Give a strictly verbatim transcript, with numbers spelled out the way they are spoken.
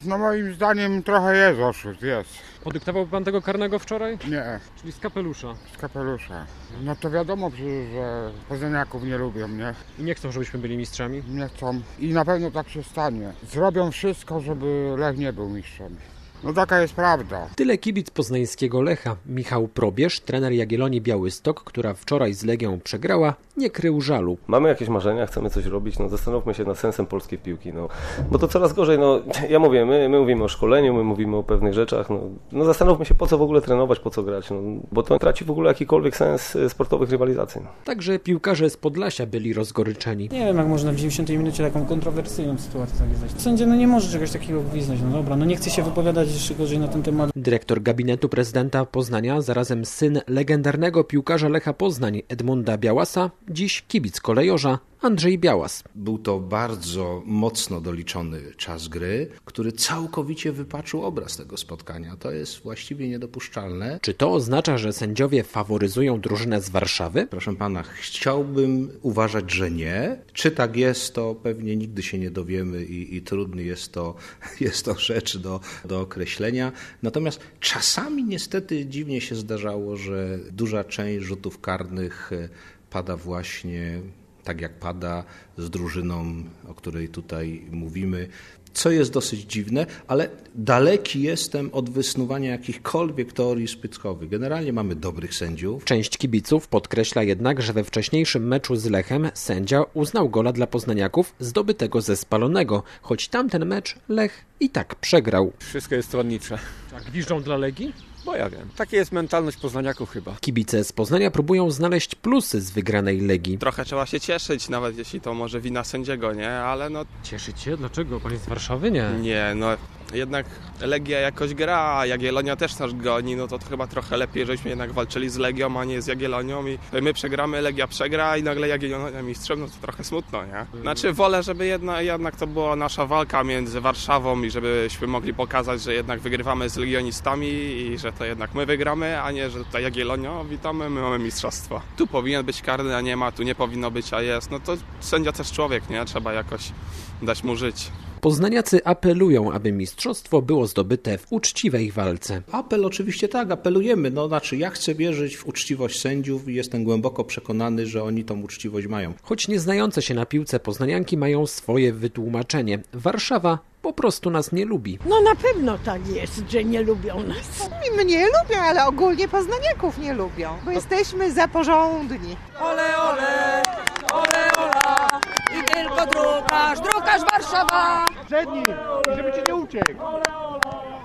No moim zdaniem trochę jest oszust, jest. Podyktował pan tego karnego wczoraj? Nie, Czyli z kapelusza. z kapelusza. No to wiadomo przecież, że poznaniaków nie lubią, nie? I nie chcą, żebyśmy byli mistrzami? Nie chcą. I na pewno tak się stanie. Zrobią wszystko, żeby Lech nie był mistrzem. No taka jest prawda. Tyle kibic poznańskiego Lecha. Michał Probierz, trener Jagiellonii Białystok, która wczoraj z Legią przegrała, nie krył żalu. Mamy jakieś marzenia, chcemy coś robić, no zastanówmy się nad sensem polskiej piłki, no. Bo to coraz gorzej, no ja mówię, my, my mówimy o szkoleniu, my mówimy o pewnych rzeczach, no, no zastanówmy się po co w ogóle trenować, po co grać, no, bo to traci w ogóle jakikolwiek sens sportowych rywalizacji. No. Także piłkarze z Podlasia byli rozgoryczeni. Nie wiem, jak można w dziewięćdziesiątej minucie taką kontrowersyjną sytuację zawiązać. Sędzia no nie może czegoś takiego gwizdać, no dobra, no nie chce się wypowiadać jeszcze gorzej na ten temat. Dyrektor gabinetu prezydenta Poznania, zarazem syn legendarnego piłkarza Lecha Poznań Edmunda Białasa, dziś kibic kolejorza Andrzej Białas. Był to bardzo mocno doliczony czas gry, który całkowicie wypaczył obraz tego spotkania. To jest właściwie niedopuszczalne. Czy to oznacza, że sędziowie faworyzują drużynę z Warszawy? Proszę pana, chciałbym uważać, że nie. Czy tak jest, to pewnie nigdy się nie dowiemy i, i trudny jest to, jest to rzecz do, do określenia. Natomiast czasami niestety dziwnie się zdarzało, że duża część rzutów karnych pada właśnie tak jak pada z drużyną, o której tutaj mówimy, co jest dosyć dziwne, ale daleki jestem od wysnuwania jakichkolwiek teorii spiskowych. Generalnie mamy dobrych sędziów. Część kibiców podkreśla jednak, że we wcześniejszym meczu z Lechem sędzia uznał gola dla poznaniaków zdobytego ze spalonego, choć tamten mecz Lech i tak przegrał. Wszystko jest stronnicze. Tak, gwiżdżą dla Legii? Bo ja wiem. Taka jest mentalność poznaniaków chyba. Kibice z Poznania próbują znaleźć plusy z wygranej Legii. Trochę trzeba się cieszyć, nawet jeśli to może wina sędziego, nie? Ale no... Cieszyć się? Dlaczego? Pan jest z Warszawy? Nie. Nie, no jednak Legia jakoś gra, a Jagiellonia też nas goni, no to, to chyba trochę lepiej, żeśmy jednak walczyli z Legią, a nie z Jagiellonią i my przegramy, Legia przegra i nagle Jagiellonia mistrzem, no to trochę smutno, nie? Znaczy wolę, żeby jedna, jednak to była nasza walka między Warszawą i żebyśmy mogli pokazać, że jednak wygrywamy z legionistami i że to jednak my wygramy, a nie, że tutaj Jagiellonia, witamy, my mamy mistrzostwo. Tu powinien być karny, a nie ma, tu nie powinno być, a jest, no to sędzia też człowiek, nie? Trzeba jakoś dać mu żyć. Poznaniacy apelują, aby mistrzostwo było zdobyte w uczciwej walce. Apel oczywiście tak, apelujemy. No, znaczy ja chcę wierzyć w uczciwość sędziów i jestem głęboko przekonany, że oni tą uczciwość mają. Choć nieznające się na piłce poznanianki mają swoje wytłumaczenie. Warszawa po prostu nas nie lubi. No na pewno tak jest, że nie lubią nas. Mnie lubią, ale ogólnie poznaniaków nie lubią, bo jesteśmy zaporządni. Ole, ole, ole, ola i tylko drukarz, drukarz Warszawa! Przed nim, żeby ci nie uciekł.